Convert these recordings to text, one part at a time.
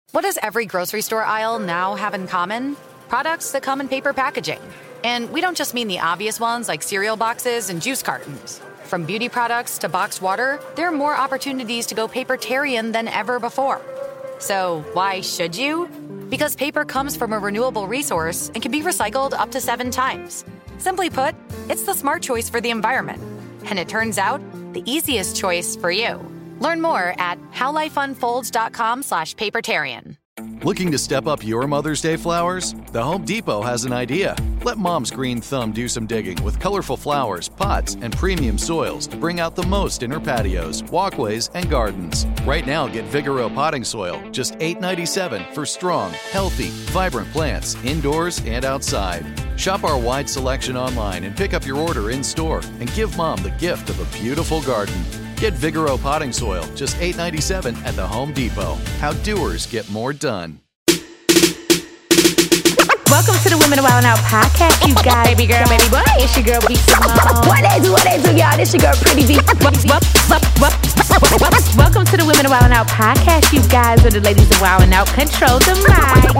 What does every grocery store aisle now have in common? Products that come in paper packaging. And we don't just mean the obvious ones like cereal boxes and juice cartons. From beauty products to boxed water, there are more opportunities to go papertarian than ever before. So why should you? Because paper comes from a renewable resource and can be recycled up to 7 times. Simply put, it's the smart choice for the environment. And it turns out, the easiest choice for you. Learn more at howlifeunfolds.com/papertarian. Looking to step up your Mother's Day flowers? The Home Depot has an idea. Let Mom's green thumb do some digging with colorful flowers, pots, and premium soils to bring out the most in her patios, walkways, and gardens. Right now, get Vigoro potting soil, just $8.97 for strong, healthy, vibrant plants indoors and outside. Shop our wide selection online and pick up your order in-store and give Mom the gift of a beautiful garden. Get Vigoro potting soil, just $8.97 at the Home Depot. How doers get more done. Welcome to the Women of Wild Out podcast, you guys. Baby girl, baby boy, it's your girl, B. Simone. What they do, y'all? This your girl, Pretty V. Welcome to the Women of Wild Out podcast, you guys, where the ladies of Wild Out control the mic.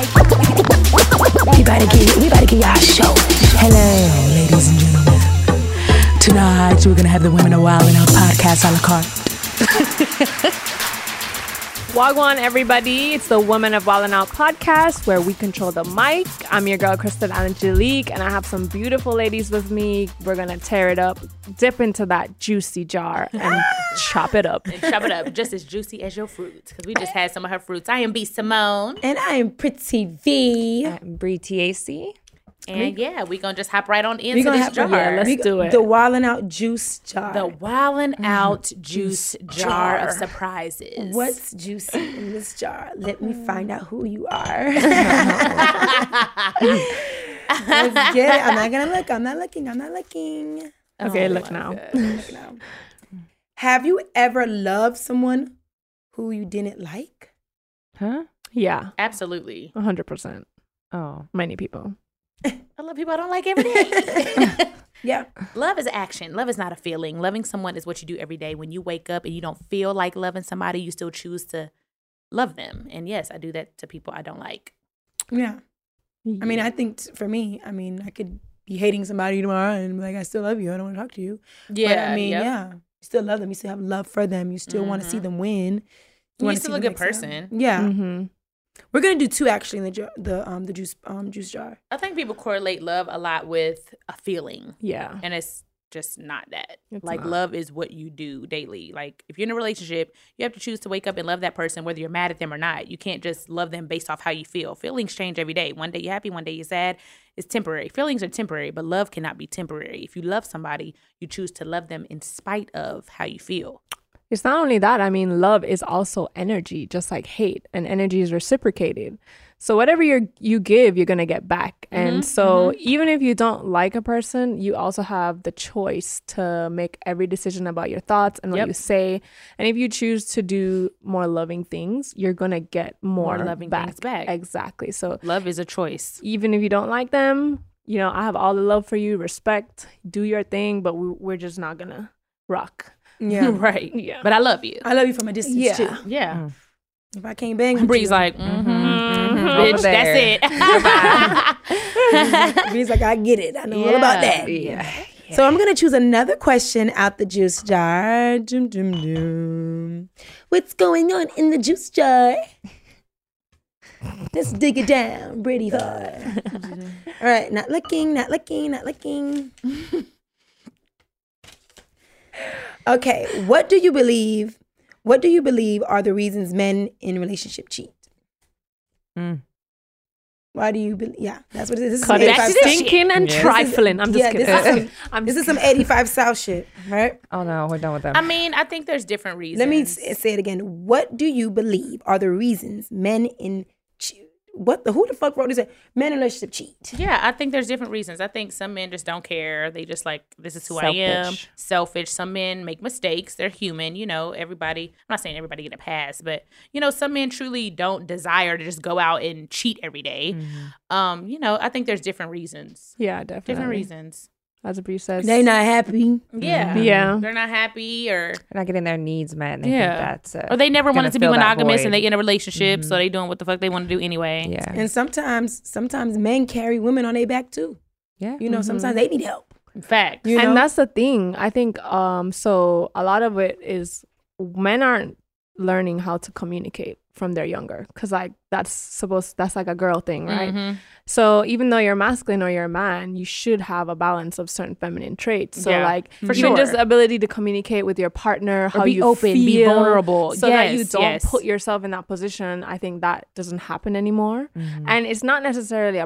We about to get y'all a show. Hello, ladies and gentlemen. Tonight, we're going to have the Women of Wild Out podcast a la carte. Wagwan, everybody. It's the Women of Wild Out podcast where we control the mic. I'm your girl, Kristen Angelique, and I have some beautiful ladies with me. We're going to tear it up, dip into that juicy jar, and chop it up. And chop it up just as juicy as your fruits, because we just had some of her fruits. I am B. Simone. And I am Pretty V. I'm Bree TAC. And yeah, we're going to just hop right on into this jar. Yeah, let's do it. The Wildin' Out juice jar. The Wildin' Out juice jar of surprises. What's juicy in this jar? Let me find out who you are. Let's get it. I'm not going to look. I'm not looking. Okay, look now. Look now. Have you ever loved someone who you didn't like? Huh? Yeah. Absolutely. 100%. Oh, many people. I love people I don't like every day. Yeah. Love is action. Love is not a feeling. Loving someone is what you do every day. When you wake up and you don't feel like loving somebody, you still choose to love them. And yes, I do that to people I don't like. Yeah. I mean, I think for me, I could be hating somebody tomorrow and be like, I still love you. I don't want to talk to you. Yeah. But yeah. You still love them. You still have love for them. You still want to see them win. You're still a good person. Yeah. Mm-hmm. We're gonna do 2 actually in the juice jar. I think people correlate love a lot with a feeling. Yeah. And it's just not that. It's like not. love is what you do daily. Like if you're in a relationship, you have to choose to wake up and love that person whether you're mad at them or not. You can't just love them based off how you feel. Feelings change every day. One day you're happy, one day you're sad. It's temporary. Feelings are temporary, but love cannot be temporary. If you love somebody, you choose to love them in spite of how you feel. It's not only that. I mean, love is also energy, just like hate, and energy is reciprocated. So whatever you give, you're going to get back. And so even if you don't like a person, you also have the choice to make every decision about your thoughts and what you say. And if you choose to do more loving things, you're going to get more loving things back. Exactly. So Love is a choice. even if you don't like them, I have all the love for you, respect, do your thing, but we're just not going to rock. Yeah. Right. Yeah. But I love you. I love you from a distance too. Yeah. If I can't bang with Bree's you, like, bitch, that's it. Bree's like, I get it. I know all about that. Yeah. So I'm gonna choose another question out the juice jar. Dum, dum, dum. What's going on in the juice jar? Let's dig it down pretty hard. All right, not looking. Okay, what do you believe are the reasons men in relationship cheat? Why do you believe? Yeah, that's what it is. This Cut is it. 85 Stinking and trifling. I'm just kidding. This is some 85 South shit, right? Oh no, we're done with them. I mean, I think there's different reasons. Let me say it again. What do you believe are the reasons men in who the fuck wrote this? Men in relationship cheat. Yeah, I think there's different reasons. I think some men just don't care. They just like, this is who I am. Selfish. Some men make mistakes. They're human. Everybody, I'm not saying everybody get a pass, but some men truly don't desire to just go out and cheat every day. I think there's different reasons. Yeah, definitely. Different reasons. as Bree says. They not happy. Yeah. Yeah. They're not happy or They're not getting their needs met. And they Yeah. think that's or they never gonna wanted to be fill that monogamous void. and they in a relationship, so they doing what the fuck they want to do anyway. Yeah. And sometimes men carry women on their back too. Yeah. You know, sometimes they need help. In fact. You know? And that's the thing. I think so a lot of it is men aren't learning how to communicate from their younger, because like that's like a girl thing, right? So even though you're masculine or you're a man, you should have a balance of certain feminine traits. So Yeah, like for even just sure. the ability to communicate with your partner, how be you open, feel, be vulnerable. so that you Yes, don't yes. put yourself in that position. I think that doesn't happen anymore. And it's not necessarily a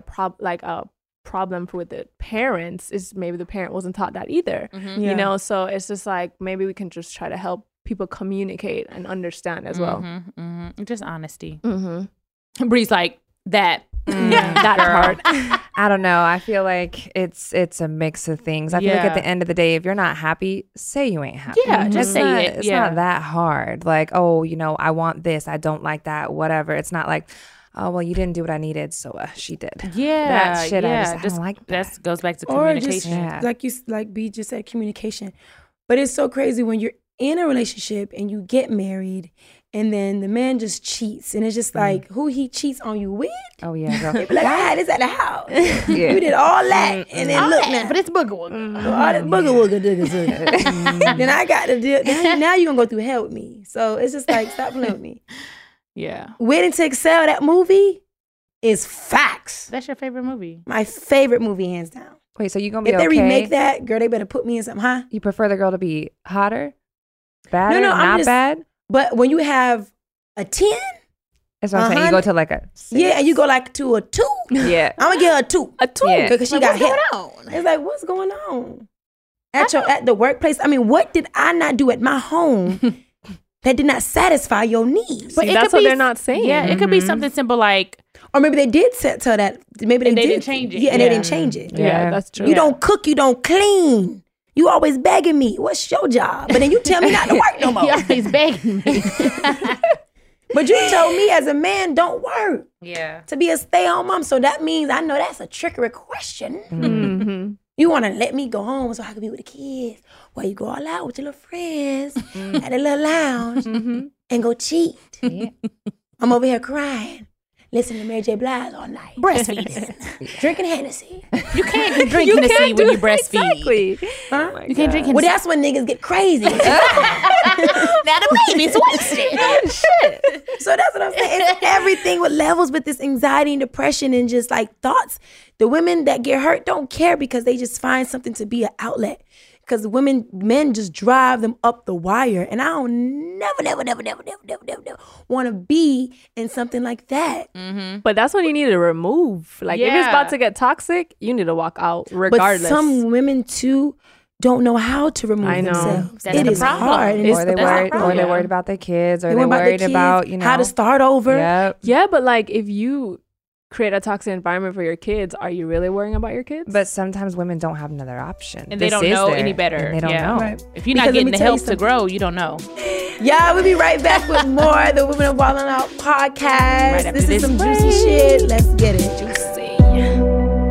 problem with the parents. Is maybe the parent wasn't taught that either. You know, so it's just like maybe we can just try to help people communicate and understand as well. Just honesty. Bree's like that. That part. I don't know. I feel like it's a mix of things. I feel like at Yeah. the end of the day, if you're not happy, say you ain't happy. Yeah, just It's say not, it. It's Yeah. not that hard. Like, oh, you know, I want this. I don't like that. Whatever. It's not like, oh, well, you didn't do what I needed, so she did. Yeah. That shit, yeah. I don't like that. That goes back to Or just communication. like B just said, communication. But it's so crazy when you're in a relationship and you get married and then the man just cheats, and it's just like who he cheats on you with. Oh, yeah, girl. They be like, I had this at the house. You did all that, and then look now. But it's booger wooger. All this booger wooger digger digger. Then I got to do. Now you gonna go through hell with me. So it's just like, stop playing with me. Yeah. Waiting to Excel, that movie is facts. That's your favorite movie. My favorite movie, hands down. Wait, so you gonna be If they okay? remake that, girl, they better put me in something, huh? You prefer the girl to be hotter, badder, No, I'm not just- bad? But when you have a 10, That's what I'm saying. You go to like a 6. yeah, and you go like to a 2, Yeah. I'm gonna give her a 2. A two. Yeah. Because she got hit. It's like, what's going on? At the workplace, I mean, what did I not do at my home that did not satisfy your needs? See, that's what they're not saying. Yeah, it could be something simple like Or maybe they did tell that. Maybe And they they did didn't change it. Yeah, and they Yeah. didn't change it. Yeah, that's true. You don't cook, you don't clean. You always begging me. What's your job? But then you tell me not to work no more. he's begging me. But you told me as a man, don't work. Yeah. To be a stay-at-home mom. So that means I know that's a trickery question. You want to let me go home so I can be with the kids. Well, you go all out with your little friends at a little lounge and go cheat. I'm over here crying, listening to Mary J. Blige all night, breastfeeding, drinking Hennessy. You can't drink Hennessy when you breastfeed. Exactly. Huh? You can't drink Hennessy. Well, that's when niggas get crazy. Now the baby's wasted. So that's what I'm saying. It's everything with levels with this anxiety and depression and just like thoughts. The women that get hurt don't care because they just find something to be an outlet. Because men just drive them up the wire. And I don't never want to be in something like that. But that's when you need to remove. Like if it's Yeah. about to get toxic, you need to walk out regardless. But some women too don't know how to remove I know. themselves. That's It the is problem. hard. And It's Or the they're worried, problem. or they're worried about their kids, or They they're worry worried their kids, about, you know, how to start over. Yep. Yeah, but like if you create a toxic environment for your kids, are you really worrying about your kids? But sometimes women don't have another option. And they This don't is know there, any better. and they don't Yeah. know. Right. If you're Because not let getting me the tell you help to something. grow, you don't know. Yeah, we'll be right back with more of the Women of Wildin' Out podcast. Right after This is this some break. juicy shit. Let's get it. Juicy.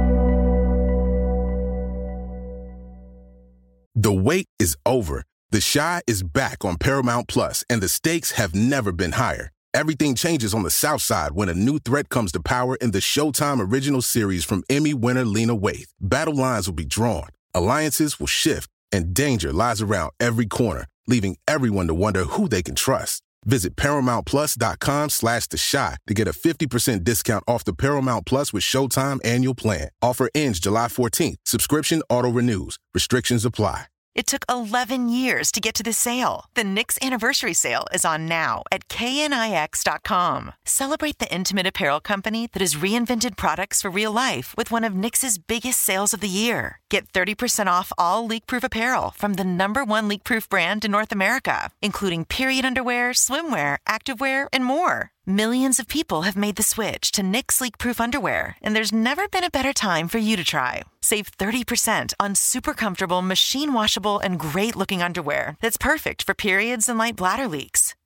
The wait is over. The Chi is back on Paramount Plus, and the stakes have never been higher. Everything changes on the South Side when a new threat comes to power in the Showtime original series from Emmy winner Lena Waithe. Battle lines will be drawn, alliances will shift, and danger lies around every corner, leaving everyone to wonder who they can trust. Visit ParamountPlus.com/The Chi to get a 50% discount off the Paramount Plus with Showtime annual plan. Offer ends July 14th. Subscription auto-renews. Restrictions apply. It took 11 years to get to this sale. The Knix Anniversary Sale is on now at knix.com. Celebrate the intimate apparel company that has reinvented products for real life with one of Knix's biggest sales of the year. Get 30% off all leak-proof apparel from the #1 leak-proof brand in North America, including period underwear, swimwear, activewear, and more. Millions of people have made the switch to Knix leak-proof underwear, and there's never been a better time for you to try. Save 30% on super comfortable, machine washable, and great-looking underwear that's perfect for periods and light bladder leaks.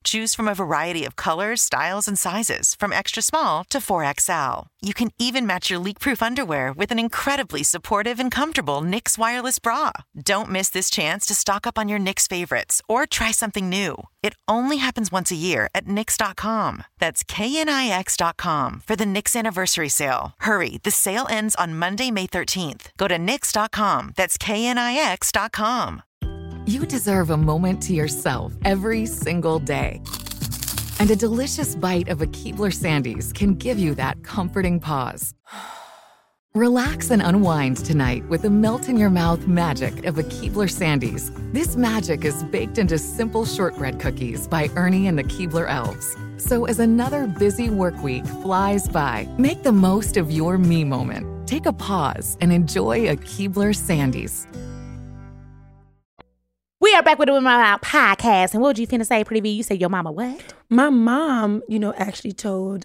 Choose from a variety of colors, styles, and sizes, from extra small to 4XL. You can even match your leak-proof underwear with an incredibly supportive and comfortable Knix wireless bra. Don't miss this chance to stock up on your Knix favorites or try something new. It only happens once a year at Knix.com. That's KNIX.com for the Knix anniversary sale. Hurry, the sale ends on Monday, May 13th. Go to Knix.com. That's KNIX.com. You deserve a moment to yourself every single day. And a delicious bite of a Keebler Sandies can give you that comforting pause. Relax and unwind tonight with the melt-in-your-mouth magic of a Keebler Sandies. This magic is baked into simple shortbread cookies by Ernie and the Keebler Elves. So as another busy work week flies by, make the most of your me moment. Take a pause and enjoy a Keebler Sandies. We are back with the Women Out podcast. And what would you finna say, Pretty V? You said your mama what? My mom, actually told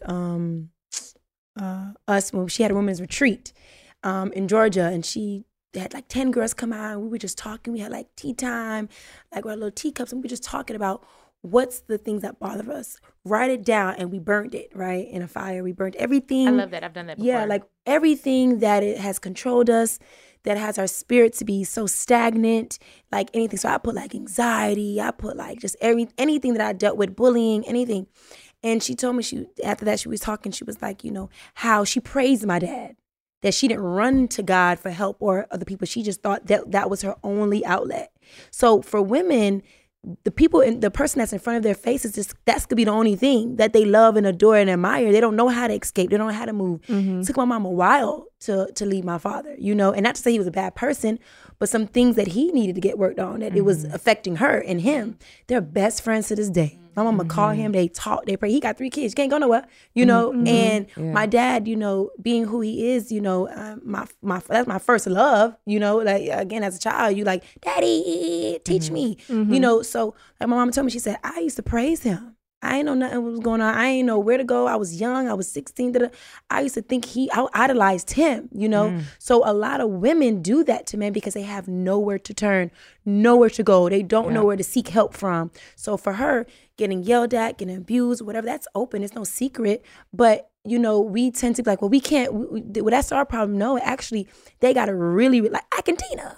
us when she had a women's retreat in Georgia, and she had like 10 girls come out, and we were just talking. We had like tea time, like we had little teacups, and we were just talking about what's the things that bother us. Write it down, and we burned it, right, in a fire. We burned everything. I love that. I've done that before. Yeah, like everything that it has controlled us, that has our spirit to be so stagnant, like anything. So I put like anxiety, I put like just anything that I dealt with, bullying, anything. And she told me, after that she was talking, she was like, how she praised my dad, that she didn't run to God for help or other people. She just thought that was her only outlet. So for women, the person that's in front of their faces, that's gonna be the only thing that they love and adore and admire. They don't know how to escape. They don't know how to move. It took my mom a while to leave my father, and not to say he was a bad person, but some things that he needed to get worked on, that it was affecting her and him. They're best friends to this day. My mama call him, they talk, they pray. He got 3 kids, can't go nowhere, and my dad, being who he is, that's my first love, like again, as a child, you like, Daddy, teach me, so like my mama told me, she said, I used to praise him. I ain't know nothing was going on. I ain't know where to go. I was young. I was 16. I used to think I idolized him, So a lot of women do that to men because they have nowhere to turn, nowhere to go. They don't know where to seek help from. So for her, getting yelled at, getting abused, whatever, that's open. It's no secret. But, we tend to be like, well, we can't. Well, that's our problem. No, actually, they got to really, like Akintina.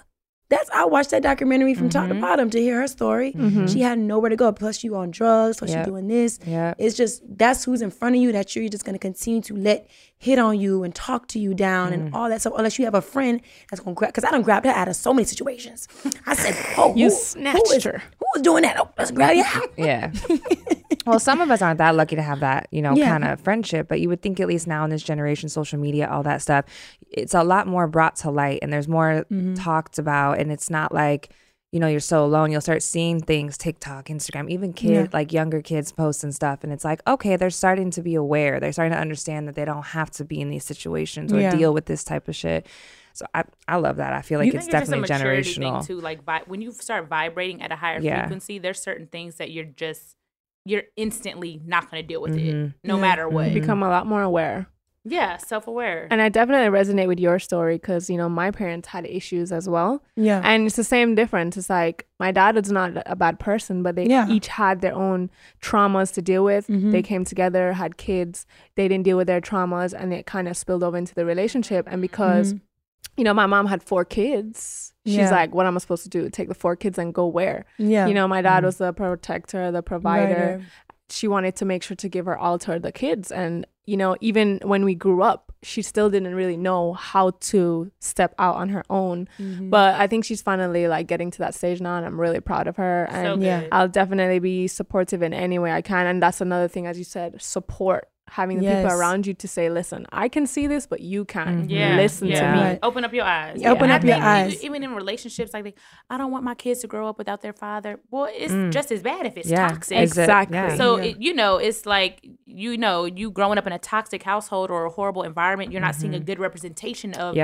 I watched that documentary from top to bottom to hear her story. She had nowhere to go. Plus you on drugs, plus you doing this. It's just, that's who's in front of you that you're just going to continue to let hit on you and talk to you down and all that stuff. Unless you have a friend that's going to grab, because I done grabbed her out of so many situations. I said, you snatched her. Who was doing that? Oh, let's grab you out. Yeah. Well, some of us aren't that lucky to have that, kind of friendship, but you would think at least now in this generation, social media, all that stuff, it's a lot more brought to light and there's more talked about, and it's not like, you're so alone. You'll start seeing things, TikTok, Instagram, even kids, like younger kids post and stuff. And it's like, okay, they're starting to be aware. They're starting to understand that they don't have to be in these situations or deal with this type of shit. So I love that. I feel like it's definitely generational. Thing too, like when you start vibrating at a higher frequency, there's certain things that you're instantly not going to deal with it, no matter what. You become a lot more aware. Yeah, self-aware. And I definitely resonate with your story because, my parents had issues as well. Yeah. And it's the same difference. It's like my dad is not a bad person, but they each had their own traumas to deal with. They came together, had kids. They didn't deal with their traumas, and it kind of spilled over into the relationship. And because, my mom had 4 kids, she's like, what am I supposed to do? Take the 4 kids and go where? Yeah. My dad was the protector, the provider. Right. She wanted to make sure to give her all to the kids. And, even when we grew up, she still didn't really know how to step out on her own. But I think she's finally like getting to that stage now, and I'm really proud of her. And I'll definitely be supportive in any way I can. And that's another thing, as you said, support. Having the people around you to say, listen, I can see this, but you can't. Listen to me. Right. Open up your eyes. Open up your eyes. Even in relationships, like, I don't want my kids to grow up without their father. Well, it's just as bad if it's toxic. Exactly. So, it's like, you growing up in a toxic household or a horrible environment, you're not seeing a good representation of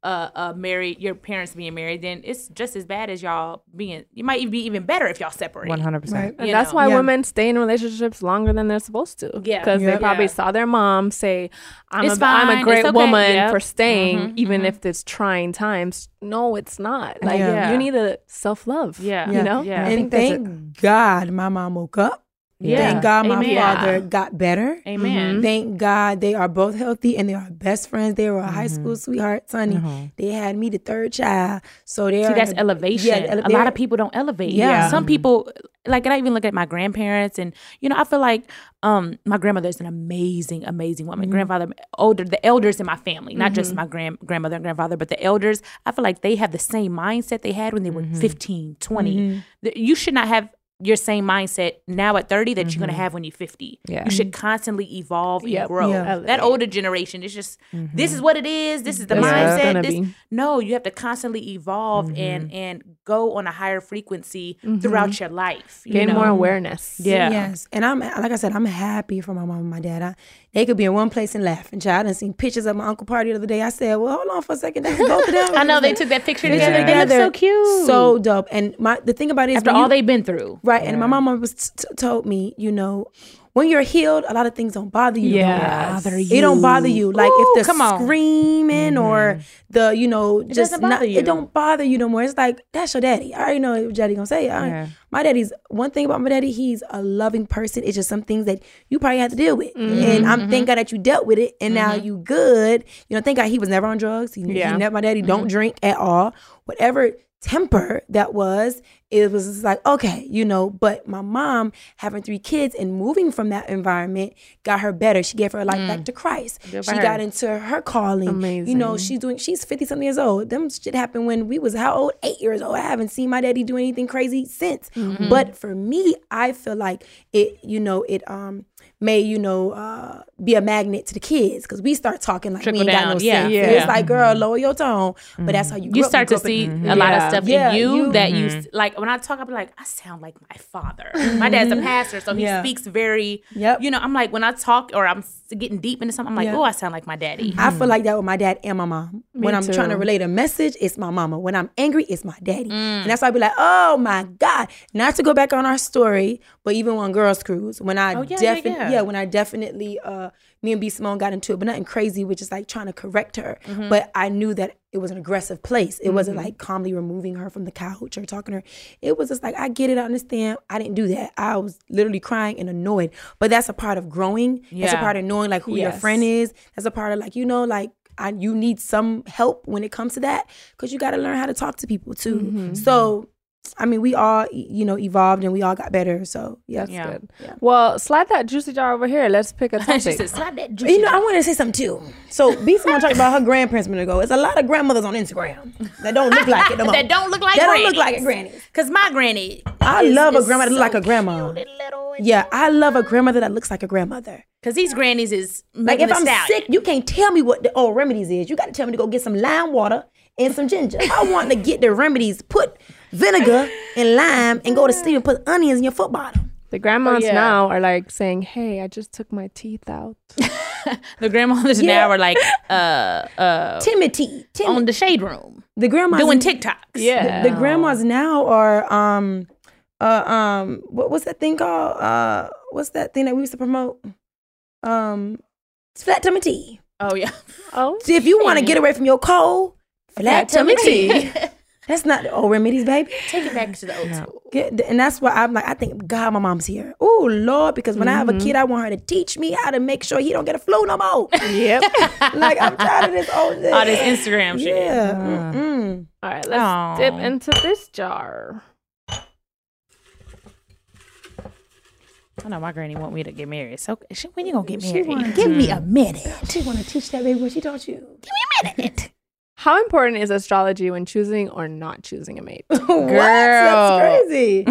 your parents being married, then it's just as bad as y'all being. You might be even better if y'all separate. 100%. Right. And that's why women stay in relationships longer than they're supposed to. Yeah, because they probably saw their mom say, "I'm a great woman for staying, even if it's trying times." No, it's not. Like you need a self-love. Yeah, you know. Yeah. And thank God my mom woke up Thank God my Amen. father got better. Amen. Thank God they are both healthy and they are best friends. They were high school sweethearts, honey. They had me the third child. So they See, are. that's elevation. A lot of people don't elevate. Yeah. Some people, like, and I even look at my grandparents, and I feel like my grandmother is an amazing, amazing woman. Grandfather, the elders in my family, not just my grandmother and grandfather, but the elders. I feel like they have the same mindset they had when they were 15, 20. You should not have your same mindset now at 30 that you're going to have when you're 50. Yeah. You should constantly evolve and grow. Yeah. That older generation is just, this is what it is. This is the This is what it's mindset. gonna be. No, you have to constantly evolve and go on a higher frequency throughout your life. You Gain know? more awareness. Yeah. Yes. And I'm, like I said, I'm happy for my mom and my dad. They could be in one place and laughing. Child, I done seen pictures of my uncle party the other day. I said, well, hold on for a second. That's both of them. I know they took that picture Picture together. They look so cute. So dope. And the thing about it is, after all they've been through. right. And my mama was told me, when you're healed, a lot of things don't bother you. Yes. It don't bother you. Like Ooh, if the come on. screaming or the, just doesn't bother you. it don't bother you no more. It's like, that's your daddy. I already know what your daddy gonna say. My daddy's, one thing about my daddy, he's a loving person. It's just some things that you probably have to deal with. And I'm thank God that you dealt with it and now you good. Thank God he was never on drugs. He never, my daddy don't drink at all. Whatever temper that was, it was just like, okay, but my mom having 3 kids and moving from that environment got her better. She gave her life back to Christ. She got into her calling. Amazing. She's 50 something years old. Them shit happened when we was how old? 8 years old. I haven't seen my daddy do anything crazy since. But for me, I feel like it, may, be a magnet to the kids because we start talking like Trickle we ain't got down, no yeah. sense. Yeah. It's like, girl, lower your tone. But that's how you You grow up. start to see a lot of stuff Yeah, in you that you- you like. When I talk, I'll be like, I sound like my father. My dad's a pastor, so he speaks very. Yep. I'm like, when I talk or I'm getting deep into something, I'm like, Yeah. oh, I sound like my daddy. I feel like that with my dad and my mom. When I'm too. trying to relate a message, it's my mama. When I'm angry, it's my daddy. And that's why I be like, oh my God. Not to go back on our story, but even on Girls Cruise, when I when I definitely me and B Simone got into it, but nothing crazy, which is like trying to correct her. But I knew that it was an aggressive place. It wasn't like calmly removing her from the couch or talking to her. It was just like, I get it, I understand. I didn't do that. I was literally crying and annoyed. But that's a part of growing. That's a part of knowing like who your friend is. That's a part of like, you need some help when it comes to that because you got to learn how to talk to people too. So, I mean, we all, evolved and we all got better. So, That's good. Yeah. Well, slide that juicy jar over here. Let's pick a topic. She said, slap that juicy. I want to say something too. So, B Simone talked about her grandparents a minute ago. There's a lot of grandmothers on Instagram that don't look like it no more. That don't look like That grannies. don't look like a granny. Because my granny. I love a grandmother that look like a so grandma. cute and little and- Yeah, I love a grandmother that looks like a grandmother. Because these grannies is Like making if a I'm stallion. sick, you can't tell me what the old remedies is. You got to tell me to go get some lime water and some ginger. I want to get the remedies. Put vinegar and lime and go to sleep and put onions in your foot bottom. The grandmas now are like saying, hey, I just took my teeth out. The grandmothers now are like Timothy. on the shade room The grandmas doing TikToks. Yeah. The grandmas now are what's that thing called? What's that thing that we used to promote? Flat tummy tea. Oh yeah. Oh. See, if you want to get away from your cold, flat tummy tea. That's not the old remedies, baby. Take it back to the old school. And that's why I'm like, I think, God, my mom's here. Oh, Lord, because when I have a kid, I want her to teach me how to make sure he don't get a flu no more. Yep. Like, I'm tired of this old All this Instagram shit. Yeah. All right, let's dip into this jar. I know my granny want me to get married. So when you gonna get married? Give me a minute. She want to teach that baby what she taught you. Give me a minute. How important is astrology when choosing or not choosing a mate? What? That's crazy.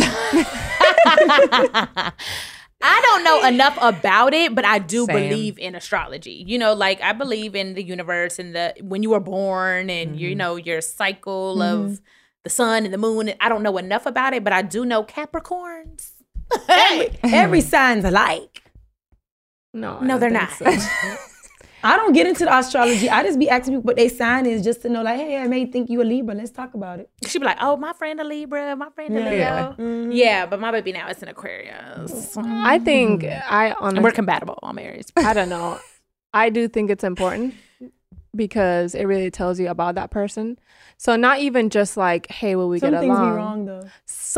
I don't know enough about it, but I do Same. believe in astrology. Like I believe in the universe and when you were born and your cycle of the sun and the moon. I don't know enough about it, but I do know Capricorns. Every sign's alike. No, they're not. I don't get into the astrology. I just be asking people what their sign is just to know, like, hey, I may think you a Libra. Let's talk about it. She'd be like, oh, my friend a Libra, my friend a Leo. Yeah. Yeah, but my baby now is an Aquarius. I think And we're compatible on Aries. I don't know. I do think it's important because it really tells you about that person. So not even just like, hey, will we get along? Some things be wrong though.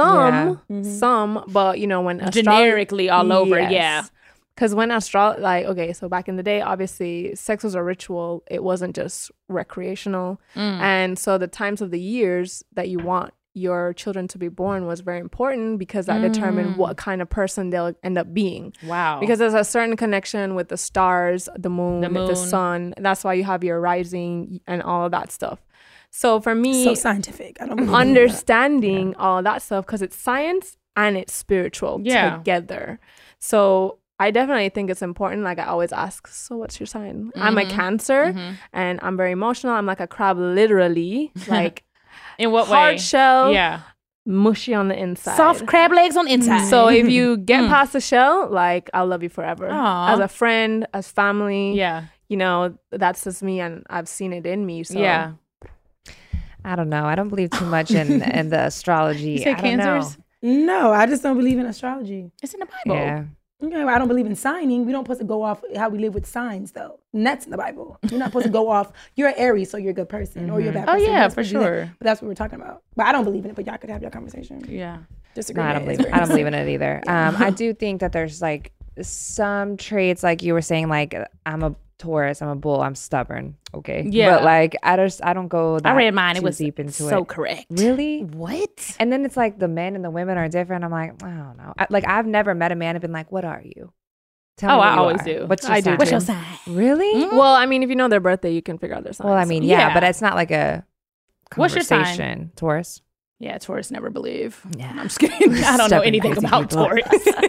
Some, but you know, when generically all over, yeah. Because when so back in the day, obviously, sex was a ritual. It wasn't just recreational. And so the times of the years that you want your children to be born was very important because that determined what kind of person they'll end up being. Wow. Because there's a certain connection with the stars, the moon, the sun. That's why you have your rising and all of that stuff. So for me, so scientific. I don't believe understanding all that stuff, because it's science and it's spiritual together. So I definitely think it's important. Like I always ask, so what's your sign? I'm a Cancer and I'm very emotional. I'm like a crab, literally. Like in what way? Hard shell, mushy on the inside. Soft crab legs on the inside. So if you get past the shell, like I'll love you forever. Aww. As a friend, as family. Yeah. You know, that's just me and I've seen it in me. So yeah. I don't know. I don't believe too much in the astrology. You say Cancers? No, I just don't believe in astrology. It's in the Bible. Yeah. Okay, well, I don't believe in signing. We don't supposed to go off how we live with signs, though. And that's in the Bible. You're not supposed to go off, you're an Aries, so you're a good person, or you're a bad person. Oh, yeah, for sure. But that's what we're talking about. But I don't believe in it, but y'all could have your conversation. Yeah. Disagree. No, I don't believe in it either. I do think that there's like some traits, like you were saying, like I'm a Taurus, I'm a bull, I'm stubborn. Okay. Yeah. But like I don't go that I read mine. too It was deep into so it. correct. Really? What? And then it's like the men and the women are different. I'm like, I don't know. I've never met a man and been like, what are you? Tell me what I you always are. do. What's your sign? What's your sign? Really? Well, I mean, if you know their birthday, you can figure out their sign. Well, I mean, yeah, but it's not like a What's your sign? conversation. Taurus. Yeah, Taurus never believe. Yeah. I'm just kidding. I don't know anything about Taurus.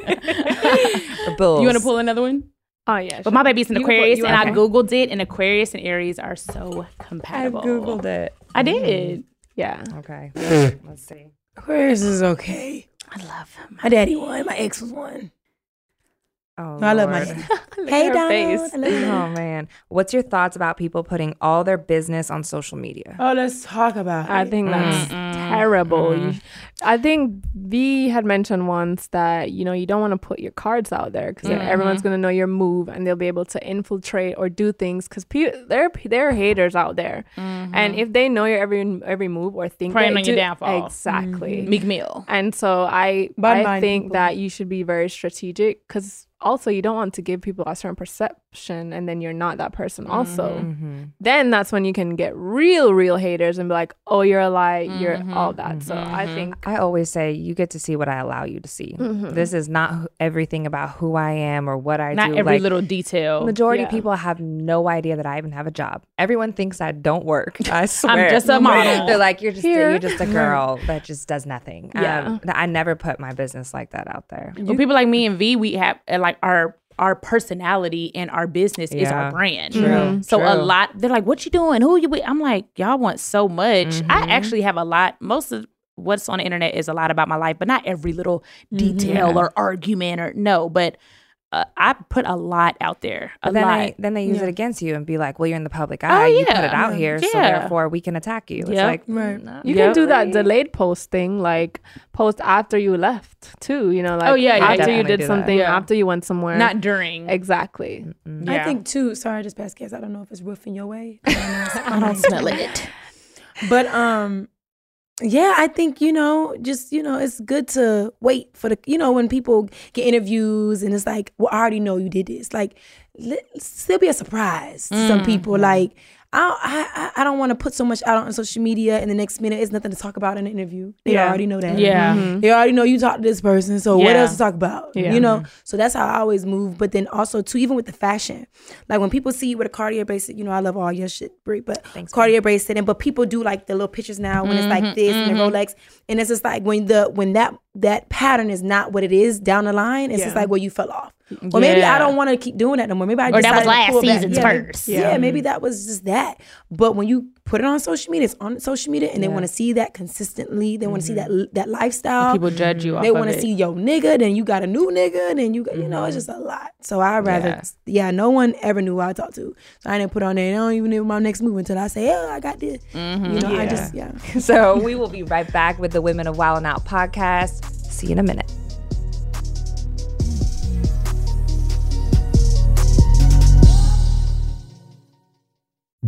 Bulls. You want to pull another one? Oh, yeah. But my baby's an Aquarius, and I okay. Googled it, and Aquarius and Aries are so compatible. I Googled it. I did. Yeah. Okay. Let's see. Aquarius is okay. I love him. My daddy won. My ex was one. Oh, I love my Lord. daddy. Hey, her Donald. face. I love you. Oh man, what's your thoughts about people putting all their business on social media? Oh, let's talk about I it. think that's terrible. I think V had mentioned once that, you know, you don't want to put your cards out there because everyone's going to know your move and they'll be able to infiltrate or do things because there are haters out there. And if they know your every move or think Preying that on your downfall. Exactly. Meek Mill. And so I Bad-minded think people. that you should be very strategic because also you don't want to give people a certain perception and then you're not that person also. Then that's when you can get real haters and be like, oh, you're a lie, you're all that. So I think I always say you get to see what I allow you to see. This is not everything about who I am or what I Not do. every Like, little detail. majority of people have no idea that I even have a job. Everyone thinks I don't work. I swear. I'm just a model. They're like, you're just a girl that just does nothing. Yeah. I never put my business like that out there. Well, people like me and V, we have like our personality and our business is our Yeah. brand. True. So a True. lot, they're like, what you doing? Who you with? I'm like, y'all want so much. I actually have a lot. Most of what's on the internet is a lot about my life, but not every little detail or argument or no. But I put a lot out there. A But lot. then they use it against you and be like, well, you're in the public eye. You put it out here, so Yeah. therefore we can attack you. It's Yep. like, Right. no. you can do that delayed post thing, like post after you left too, you know, like Oh, yeah, yeah, after you definitely did do that. something, Yeah. after you went somewhere. Not during. Exactly. I think too. Sorry, I just passed gas. I don't know if it's roofing your way. I don't smell it. But yeah, I think it's good to wait for when people get interviews and it's like, well, I already know you did this. Like, still be a surprise to some people. Like, I don't want to put so much out on social media and the next minute it's nothing to talk about in an interview. They already know that. Yeah. They already know you talked to this person, so what Yeah. else to talk about? Yeah. You know? So that's how I always move. But then also too, even with the fashion, like when people see you with a Cartier bracelet, I love all your shit, Brie, but Cartier bracelet, but people do like the little pictures now when it's like this and the Rolex, and it's just like when that pattern is not what it is down the line, it's just like where you fell off. Or maybe I don't want to keep doing that no more. Maybe I Or that decided was to last pull back. season's first. Yeah, maybe that was just that. But when you put it on social media, it's on social media, and they want to see that consistently. They want to see that lifestyle. People judge you off They of want to it. see your nigga, then you got a new nigga, then you got, it's just a lot. So I'd rather, no one ever knew who I talked to. So I didn't put on there, I don't even know my next move until I say, oh, I got this. I just, So we will be right back with the Women of Wild and Out podcast. See you in a minute.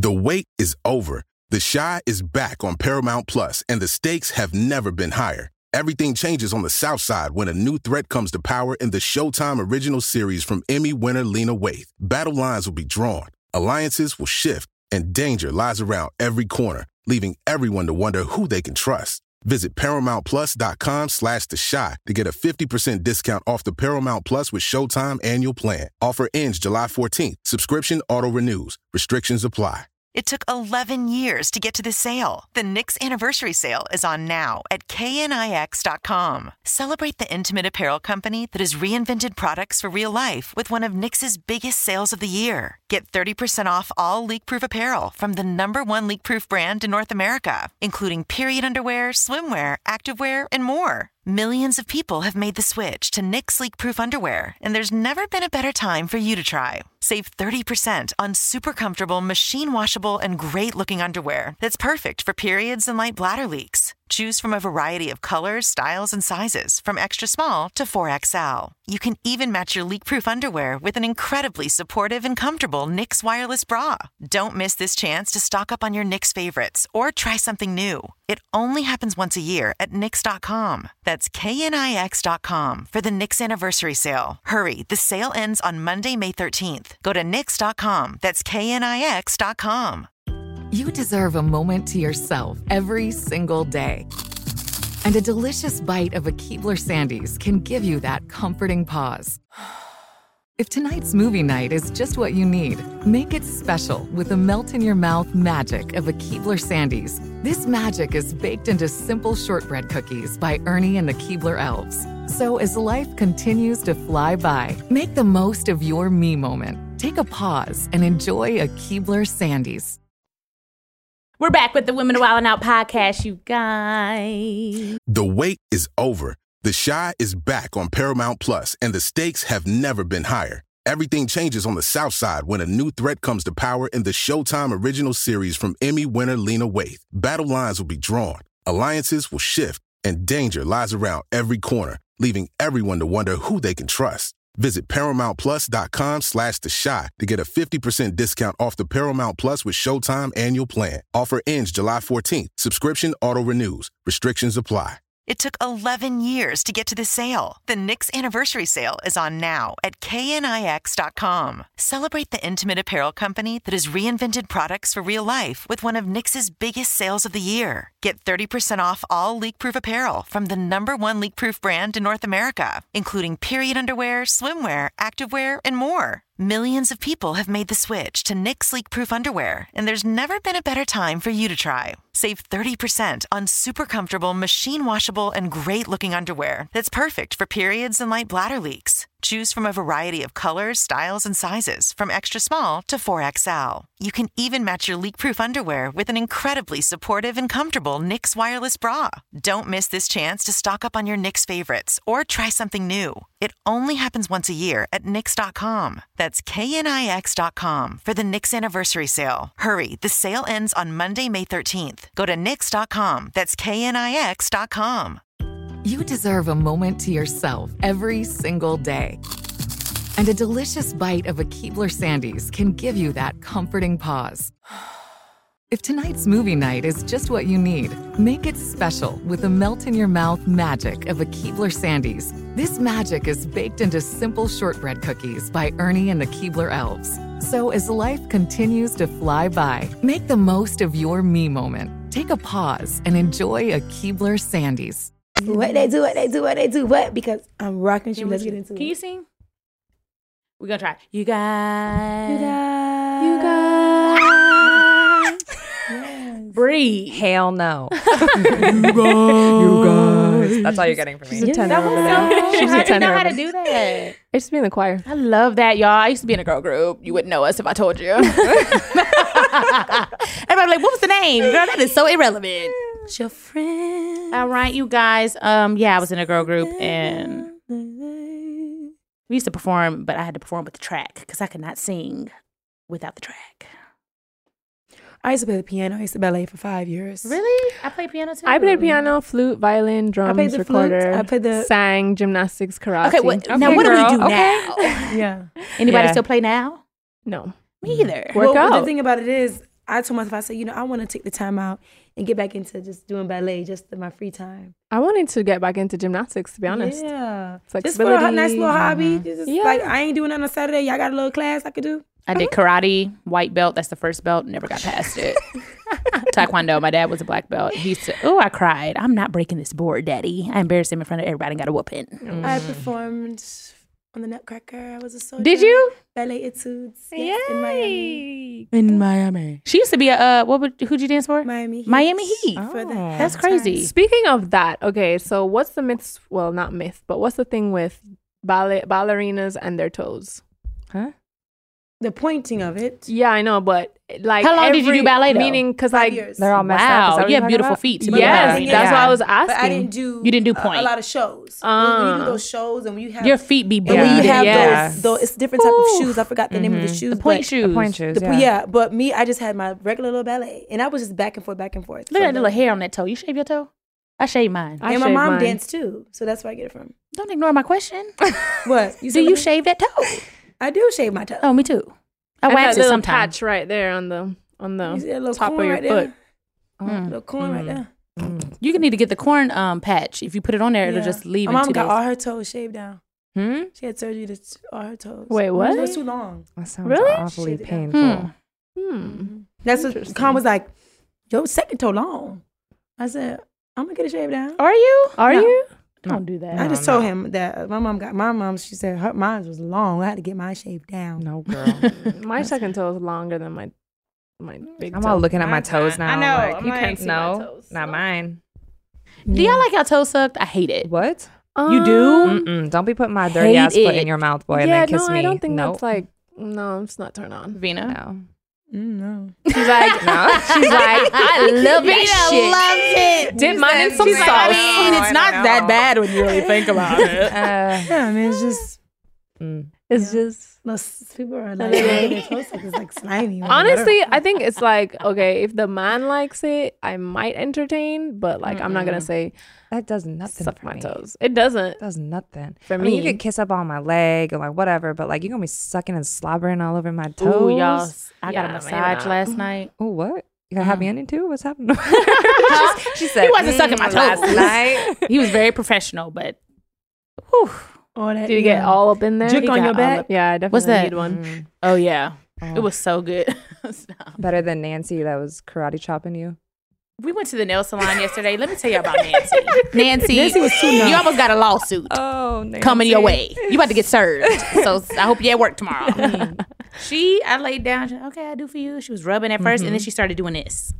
The wait is over. The Chi is back on Paramount Plus, and the stakes have never been higher. Everything changes on the South Side when a new threat comes to power in the Showtime original series from Emmy winner Lena Waithe. Battle lines will be drawn, alliances will shift, and danger lies around every corner, leaving everyone to wonder who they can trust. Visit ParamountPlus.com/The Chi to get a 50% discount off the Paramount Plus with Showtime annual plan. Offer ends July 14th. Subscription auto-renews. Restrictions apply. It took 11 years to get to this sale. The Knix Anniversary Sale is on now at KNIX.com. Celebrate the intimate apparel company that has reinvented products for real life with one of Knix's biggest sales of the year. Get 30% off all leak-proof apparel from the #1 leak-proof brand in North America, including period underwear, swimwear, activewear, and more. Millions of people have made the switch to Knix leak-proof underwear, and there's never been a better time for you to try. Save 30% on super comfortable, machine-washable, and great-looking underwear that's perfect for periods and light bladder leaks. Choose from a variety of colors, styles, and sizes, from extra small to 4XL. You can even match your leak-proof underwear with an incredibly supportive and comfortable Knix wireless bra. Don't miss this chance to stock up on your Knix favorites or try something new. It only happens once a year at Knix.com. That's KNIX.com for the Knix Anniversary Sale. Hurry, the sale ends on Monday, May 13th. Go to Knix.com. That's KNIX.com. You deserve a moment to yourself every single day. And a delicious bite of a Keebler Sandies can give you that comforting pause. If tonight's movie night is just what you need, make it special with the melt-in-your-mouth magic of a Keebler Sandies. This magic is baked into simple shortbread cookies by Ernie and the Keebler Elves. So as life continues to fly by, make the most of your me moment. Take a pause and enjoy a Keebler Sandies. We're back with the Women of Wildin' Out podcast, you guys. The wait is over. The Chi is back on Paramount Plus, and the stakes have never been higher. Everything changes on the South Side when a new threat comes to power in the Showtime original series from Emmy winner Lena Waithe. Battle lines will be drawn, alliances will shift, and danger lies around every corner, leaving everyone to wonder who they can trust. Visit ParamountPlus.com/The Chi to get a 50% discount off the Paramount Plus with Showtime annual plan. Offer ends July 14th. Subscription auto-renews. Restrictions apply. It took 11 years to get to this sale. The Knix Anniversary Sale is on now at KNIX.com. Celebrate the intimate apparel company that has reinvented products for real life with one of Knix's biggest sales of the year. Get 30% off all leak-proof apparel from the #1 leak-proof brand in North America, including period underwear, swimwear, activewear, and more. Millions of people have made the switch to Knix leak-proof underwear, and there's never been a better time for you to try. Save 30% on super comfortable, machine-washable, and great-looking underwear that's perfect for periods and light bladder leaks. Choose from a variety of colors, styles, and sizes, from extra small to 4XL. You can even match your leak-proof underwear with an incredibly supportive and comfortable Knix wireless bra. Don't miss this chance to stock up on your Knix favorites or try something new. It only happens once a year at Knix.com. That's KNIX.com for the Knix Anniversary Sale. Hurry, the sale ends on Monday, May 13th. Go to Knix.com. That's KNIX.com. You deserve a moment to yourself every single day. And a delicious bite of a Keebler Sandies can give you that comforting pause. If tonight's movie night is just what you need, make it special with the melt-in-your-mouth magic of a Keebler Sandies. This magic is baked into simple shortbread cookies by Ernie and the Keebler Elves. So as life continues to fly by, make the most of your me moment. Take a pause and enjoy a Keebler Sandies. What they do, what? Because I'm rocking with you. Let's get into it. Can you sing? We're going to try. You guys. Yes. Breathe. Hell no. You guys. That's all you're getting from me. She's a tenor over there. She's a tenor. I know how to do that. I used to be in the choir. I love that, y'all. I used to be in a girl group. You wouldn't know us if I told you. Everybody like, what was the name? Girl, that is so irrelevant. It's your friend. All right, you guys. Yeah, I was in a girl group and we used to perform, but I had to perform with the track because I could not sing without the track. I used to play the piano. I used to ballet for 5 years. Really? I played piano too. I played piano, flute, violin, drums, I played the recorder. flute. I played the sang, gymnastics, karate. Okay, now what do we do now? Yeah. Anybody still play now? No. Me either. Work out. But the thing about it is, I told myself, I said, you know, I want to take the time out and get back into just doing ballet just in my free time. I wanted to get back into gymnastics, to be honest. Yeah. Flexibility. Just for a nice little hobby. Just like, I ain't doing nothing on Saturday. Y'all got a little class I could do? I did karate, white belt. That's the first belt. Never got past it. Taekwondo. My dad was a black belt. He said, I cried. I'm not breaking this board, Daddy. I embarrassed him in front of everybody and got a whooping. I performed on the Nutcracker. I was a soldier. Did you? Ballet Etudes. Yes, in Miami. In Miami. She used to be who'd you dance for? Miami Heat. Miami Heat. For the That's crazy. Speaking of that, okay, so what's the myth? Well, not myth, but what's the thing with ballerinas and their toes? Huh? The pointing of it. Yeah, I know, but like, how long did you do ballet though? Meaning, because like they're all messed up. Wow, you have beautiful feet. To yes, that's why I was asking. But I didn't do. You didn't do point. A lot of shows. When you do those shows, and when you have your feet be big. And when you have those, it's different type of shoes. I forgot the name of the shoes. The point shoes. The point shoes. But me, I just had my regular little ballet, and I was just back and forth. Look at that little hair on that toe. You shave your toe? I shave mine. And my mom danced too, so that's where I get it from. Don't ignore my question. What? Do you shave that toe? I do shave my toe. Oh, me too. I and wax that it little sometimes. patch right there on the top of your right foot. Little corn right there. You need to get the corn patch. If you put it on there, it'll just leave. My in 2 mom got days. all her toes shaved down. She had surgery to all her toes. Wait, what? It was too long. That sounds really awfully painful. That's what Con was like. Your second toe long. I said, I'm gonna get it shaved down. Are you? Are you? Don't do that. I just told him that my mom. She said her mine was long. I had to get mine shaved down. No, girl. My second toe is longer than my big toe. I'm all looking at my toes now. I know. Like, you can't see my toes. Not mine. Do y'all like y'all toes sucked? I hate it. What? You do? Mm-mm. Don't be putting my dirty ass foot in your mouth, boy, and then kiss me. I don't think nope. that's like. No, it's not turn on. Vina? No. No. She's like, No. she's like, I love Vina that shit. loves it. Dip mine in some She's sauce. like, I mean, it's not that bad when you really think about it. Yeah, I mean, it's just. It's just. Most people are like, their toes suck is like slimy. Honestly, I think it's like, okay, if the man likes it, I might entertain, but like, I'm not gonna say that does nothing suck for my me. toes. It doesn't. It does nothing For I mean, me. you could kiss up on my leg or like whatever, but like you're gonna be sucking and slobbering all over my toes. Ooh, y'all. I got a Yeah, massage maybe not. last night. Oh, what? You got a happy ending too? What's happening? She said He wasn't sucking my toes. last night. He was very professional, but whew. Did you get all up in there? Juke He on got your all back? up- Yeah, I definitely What's that? need one. Oh yeah, it was so good. Stop. Better than Nancy that was karate chopping you. We went to the nail salon yesterday. Let me tell you about Nancy. Nancy was too nice. You almost got a lawsuit Oh, coming your way. You about to get served. So I hope you at work tomorrow. I laid down. She, okay, I do for you. She was rubbing at 1st, and then she started doing this.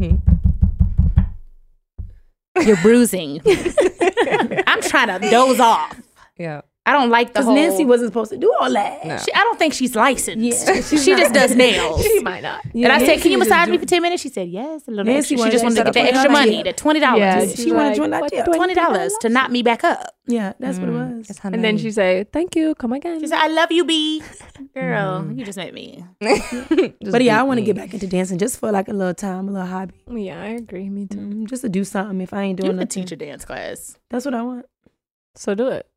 You're bruising. I'm trying to doze off. Yeah. I don't like the Because whole. Nancy wasn't supposed to do all that. No. I don't think she's licensed. Yeah, she just does nails. She might not. And I said, Nancy "Can you was massage just me for 10 minutes?" She said, "Yes." A little Nancy extra. She just wanted wanted to that get the extra $20 money, the $20. Yeah, She wanted to join that deal. $20 to knock me back up. Yeah, that's what it was. And then she say, "Thank you, come again." She said, "I love you, B." Girl, you just met me. But yeah, I want to get back into dancing just for like a little time, a little hobby. Yeah, I agree. Me too. Just to do something if I ain't You doing could nothing. teach a dance class. That's what I want. So do it.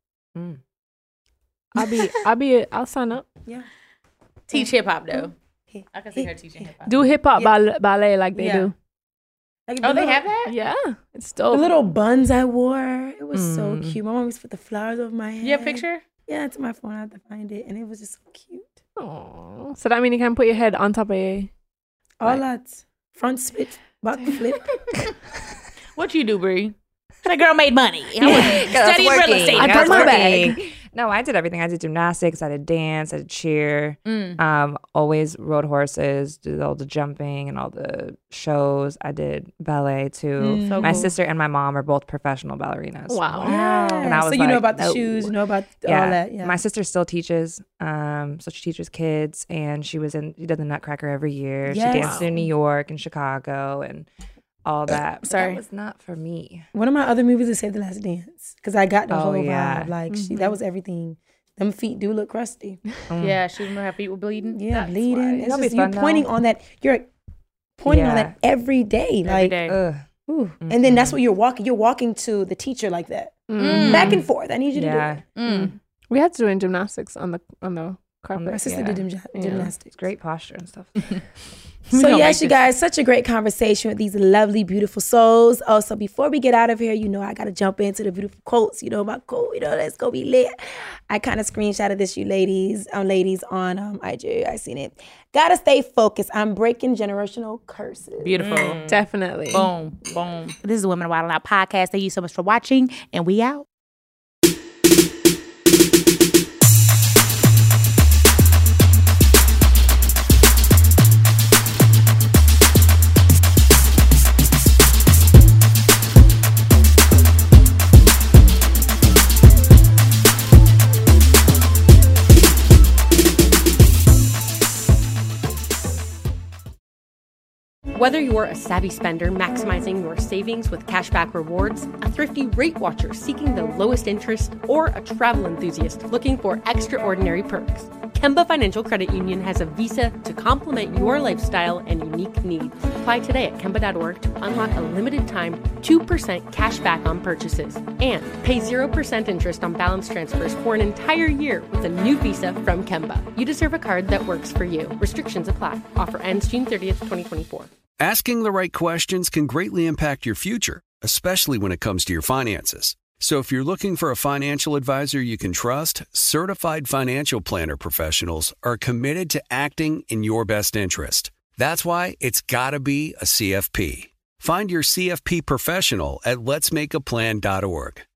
I'll sign up. Yeah. Teach hip hop though. I can see her teaching hip hop. Do hip hop ballet like they do. Like Oh, the they little- have that? Yeah, it's The dope. little buns I wore, it was so cute. My mom used to put the flowers over my head. You have a picture? Yeah, it's on my phone. I have to find it. And it was just so cute. Aw. So that means you can put your head on top of a. All that. Front split, back flip. What you do, Bree? That girl made money. I studied real estate. I That's my working. bag. No, I did everything. I did gymnastics. I did dance. I did cheer. Always rode horses. Did all the jumping and all the shows. I did ballet too. So my cool. sister and my mom are both professional ballerinas. Wow. And I was so you know like, about the nope. shoes, you know about Yeah. all that. Yeah. My sister still teaches. So she teaches kids, and she did the Nutcracker every year. Yes. She danced in New York and Chicago and all that. But Sorry. that was not for me. One of my other movies is Save the Last Dance because I got the Oh, whole yeah. vibe. Like that was everything. Them feet do look crusty. Yeah, she remember her feet were bleeding. Yeah, bleeding. It's That'll just be you're fun, pointing though. on that. You're pointing on Yeah. that every day. Every Like, day. Ugh. ooh. And then that's what you're walking. You're walking to the teacher like that, back and forth. I need you to do Yeah. it. We had to do in gymnastics on the Carpet. My sister did gymnastics. It's great posture and stuff. So yes, you guys, such a great conversation with these lovely, beautiful souls. Oh, so before we get out of here, I got to jump into the beautiful quotes. My quote, let's go be lit. I kind of screenshotted this, you ladies on IG. I seen it. Gotta stay focused. I'm breaking generational curses. Beautiful. Definitely. Boom, boom. This is the Women Wilding Out podcast. Thank you so much for watching, and we out. Whether you're a savvy spender maximizing your savings with cashback rewards, a thrifty rate watcher seeking the lowest interest, or a travel enthusiast looking for extraordinary perks, Kemba Financial Credit Union has a visa to complement your lifestyle and unique needs. Apply today at Kemba.org to unlock a limited time 2% cash back on purchases and pay 0% interest on balance transfers for an entire year with a new visa from Kemba. You deserve a card that works for you. Restrictions apply. Offer ends June 30th, 2024. Asking the right questions can greatly impact your future, especially when it comes to your finances. So if you're looking for a financial advisor you can trust, certified financial planner professionals are committed to acting in your best interest. That's why it's got to be a CFP. Find your CFP professional at letsmakeaplan.org.